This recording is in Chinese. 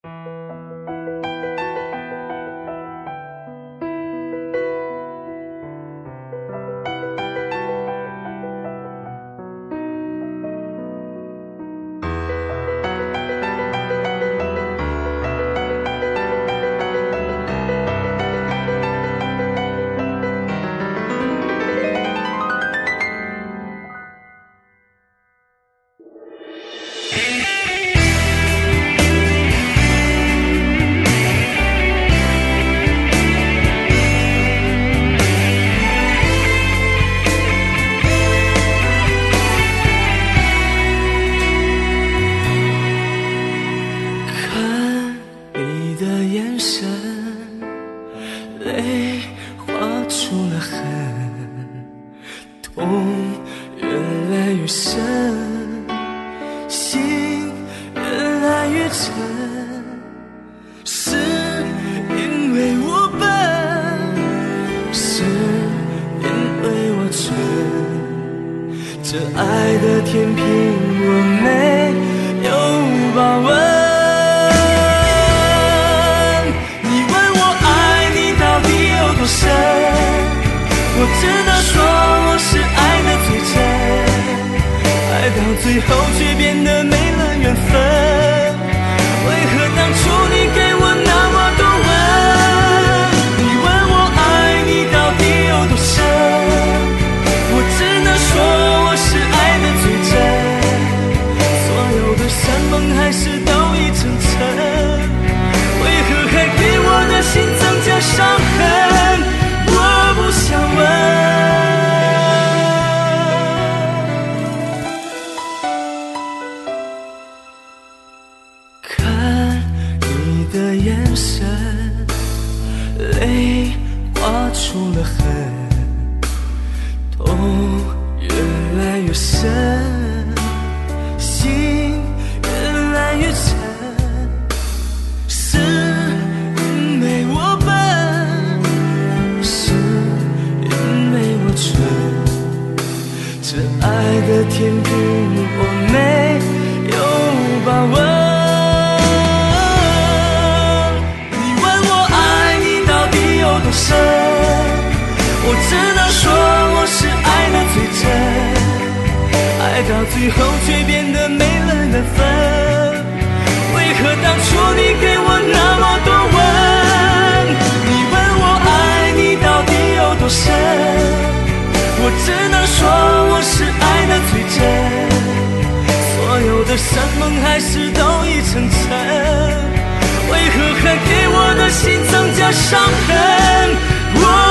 这爱的天平我没有把握。你问我爱你到底有多深，我只能说我是爱的最真，爱到最后却变得没了缘分。为何当初你给我那么多吻？你问我爱你到底有多深，我只能说我是爱的最真，所有的山盟海誓都已成尘，为何还给我的心增加伤痕？我不想问。看你的眼神，泪划出了痕，痛越来越深，心越来越沉，是因为我笨，是因为我蠢，这爱的天平我没有把握。你问我爱你到底有多深，我只能说我是爱的最真，爱到最后却变得没了缘分。为何当初你给我那么多吻？你问我爱你到底有多深，我只能说我是爱的最真，所有的山盟海誓都已成尘，为何还给我的心增加伤痕？